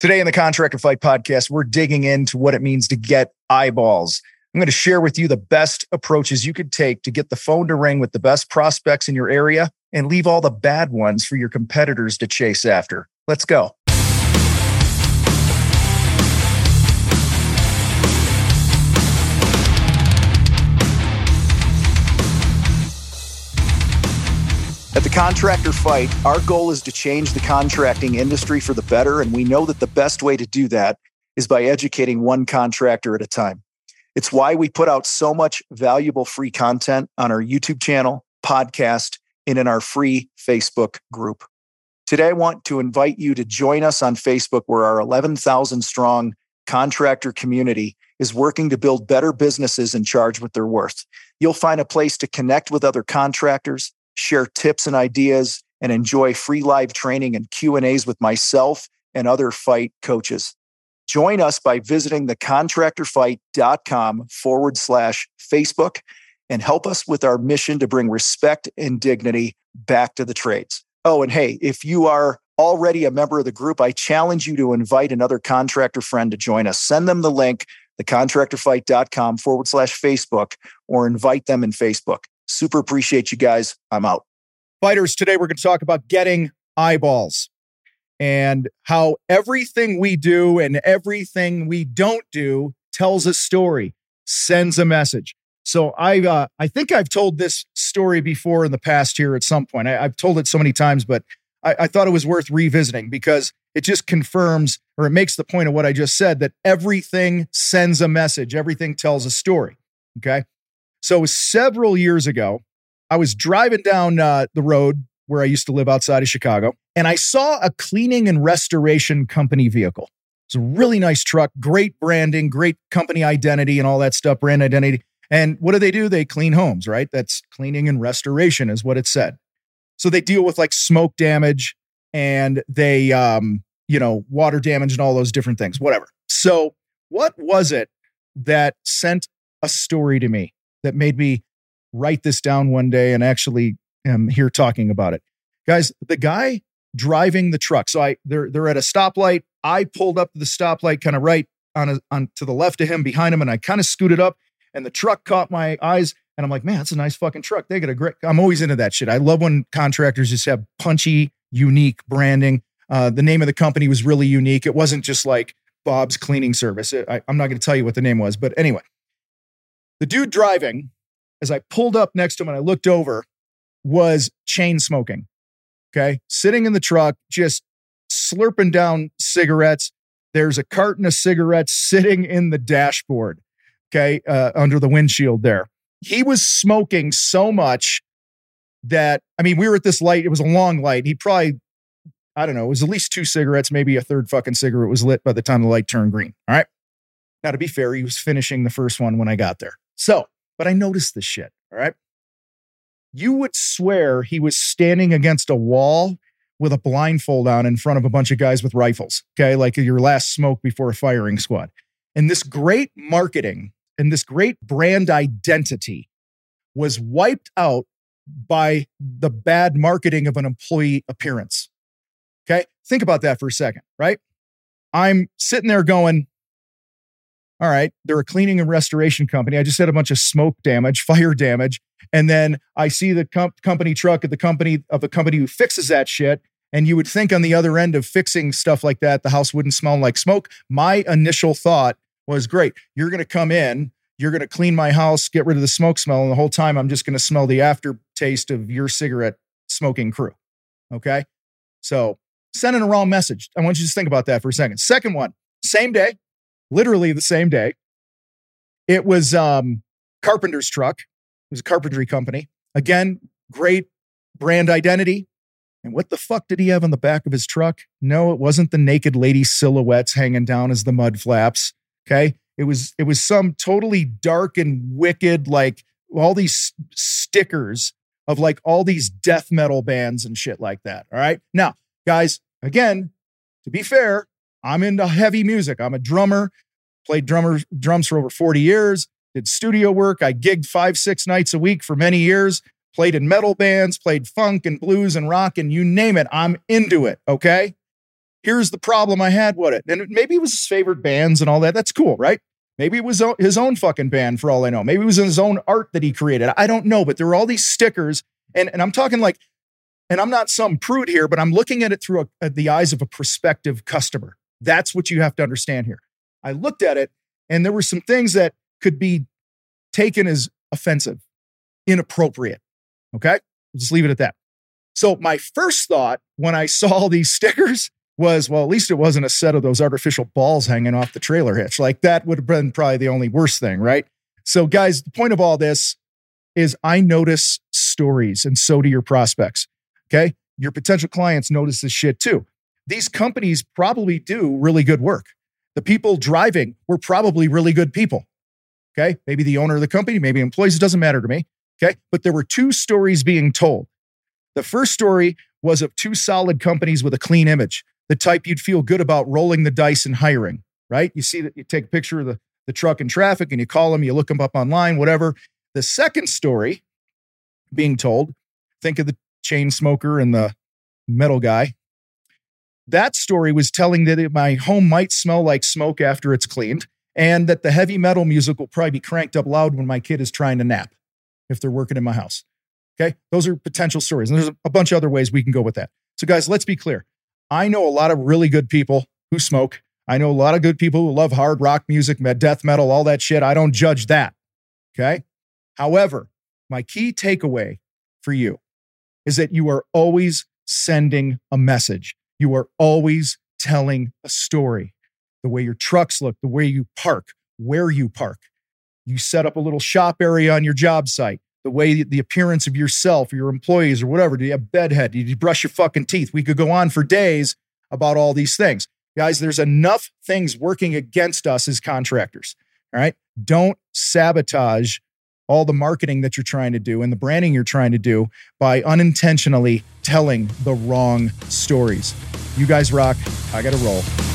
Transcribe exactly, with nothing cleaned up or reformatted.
Today in the Contractor Fight podcast, we're digging into what it means to get eyeballs. I'm going to share with you the best approaches you could take to get the phone to ring with the best prospects in your area and leave all the bad ones for your competitors to chase after. Let's go. At the Contractor Fight, our goal is to change the contracting industry for the better, and we know that the best way to do that is by educating one contractor at a time. It's why we put out so much valuable free content on our YouTube channel, podcast, and in our free Facebook group. Today, I want to invite you to join us on Facebook, where our eleven thousand strong contractor community is working to build better businesses and charge what they're worth. You'll find a place to connect with other contractors, share tips and ideas, and enjoy free live training and Q and A's with myself and other fight coaches. Join us by visiting the contractorfight.com forward slash Facebook and help us with our mission to bring respect and dignity back to the trades. Oh, and hey, if you are already a member of the group, I challenge you to invite another contractor friend to join us. Send them the link, thecontractorfight.com forward slash Facebook, or invite them in Facebook. Super appreciate you guys. I'm out. Fighters, today we're going to talk about getting eyeballs and how everything we do and everything we don't do tells a story, sends a message. So I uh, I think I've told this story before in the past here at some point. I, I've told it so many times, but I, I thought it was worth revisiting because it just confirms, or it makes the point of what I just said, that everything sends a message. Everything tells a story. Okay. So several years ago, I was driving down uh, the road where I used to live outside of Chicago, and I saw a cleaning and restoration company vehicle. It's a really nice truck, great branding, great company identity and all that stuff, brand identity. And what do they do? They clean homes, right? That's cleaning and restoration is what it said. So they deal with like smoke damage and they, um, you know, water damage and all those different things, whatever. So what was it that sent a story to me that made me write this down one day and actually am here talking about it? Guys, the guy driving the truck. So I they're they're at a stoplight. I pulled up to the stoplight kind of right on a, on to the left of him, behind him, and I kind of scooted up, and the truck caught my eyes, and I'm like, man, that's a nice fucking truck. They got a great, I'm always into that shit. I love when contractors just have punchy, unique branding. Uh, the name of the company was really unique. It wasn't just like Bob's Cleaning Service. It, I, I'm not going to tell you what the name was, but anyway. The dude driving, as I pulled up next to him and I looked over, was chain smoking. Okay. Sitting in the truck, just slurping down cigarettes. There's a carton of cigarettes sitting in the dashboard. Okay. Uh, under the windshield there. He was smoking so much that, I mean, we were at this light. It was a long light. He probably, I don't know, it was at least two cigarettes, maybe a third fucking cigarette was lit by the time the light turned green. All right. Now, to be fair, he was finishing the first one when I got there. So, but I noticed this shit, all right? You would swear he was standing against a wall with a blindfold on in front of a bunch of guys with rifles, okay? Like your last smoke before a firing squad. And this great marketing and this great brand identity was wiped out by the bad marketing of an employee appearance, okay? Think about that for a second, right? I'm sitting there going, all right, they're a cleaning and restoration company. I just had a bunch of smoke damage, fire damage. And then I see the com- company truck at the company of a company who fixes that shit. And you would think on the other end of fixing stuff like that, the house wouldn't smell like smoke. My initial thought was, great, you're going to come in, you're going to clean my house, get rid of the smoke smell. And the whole time I'm just going to smell the aftertaste of your cigarette smoking crew. Okay. So sending a wrong message. I want you to just think about that for a second. Second one, same day. Literally the same day. It was um, Carpenter's truck. It was a carpentry company. Again, great brand identity. And what the fuck did he have on the back of his truck? No, it wasn't the naked lady silhouettes hanging down as the mud flaps. Okay. It was, it was some totally dark and wicked, like all these stickers of like all these death metal bands and shit like that. All right. Now, guys, again, to be fair, I'm into heavy music. I'm a drummer, played drummer, drums for over forty years, did studio work. I gigged five, six nights a week for many years, played in metal bands, played funk and blues and rock and you name it. I'm into it, okay? here's the problem I had with it. And maybe it was his favorite bands and all that. That's cool, right? Maybe it was his own fucking band for all I know. Maybe it was his own art that he created. I don't know, but there were all these stickers. And, and I'm talking like, and I'm not some prude here, but I'm looking at it through a, at the eyes of a prospective customer. That's what you have to understand here. I looked at it and there were some things that could be taken as offensive, inappropriate. Okay? We'll just leave it at that. So my first thought when I saw these stickers was, well, at least it wasn't a set of those artificial balls hanging off the trailer hitch. Like that would have been probably the only worst thing, right? So guys, the point of all this is I notice stories, and so do your prospects. Okay? Your potential clients notice this shit too. These companies probably do really good work. The people driving were probably really good people. Okay? Maybe the owner of the company, maybe employees, it doesn't matter to me. Okay? But there were two stories being told. The first story was of two solid companies with a clean image, the type you'd feel good about rolling the dice and hiring, right? You see that you take a picture of the, the truck in traffic and you call them, you look them up online, whatever. The second story being told, think of the chain smoker and the metal guy. That story was telling that my home might smell like smoke after it's cleaned, and that the heavy metal music will probably be cranked up loud when my kid is trying to nap if they're working in my house. Okay? Those are potential stories. And there's a bunch of other ways we can go with that. So guys, let's be clear. I know a lot of really good people who smoke. I know a lot of good people who love hard rock music, death metal, all that shit. I don't judge that. Okay? However, my key takeaway for you is that you are always sending a message. You are always telling a story. The way your trucks look, the way you park, where you park. You set up a little shop area on your job site. The way, the appearance of yourself or your employees or whatever. Do you have bedhead? Do you brush your fucking teeth? We could go on for days about all these things. Guys, there's enough things working against us as contractors. All right? Don't sabotage all the marketing that you're trying to do and the branding you're trying to do by unintentionally telling the wrong stories. You guys rock. I got to roll.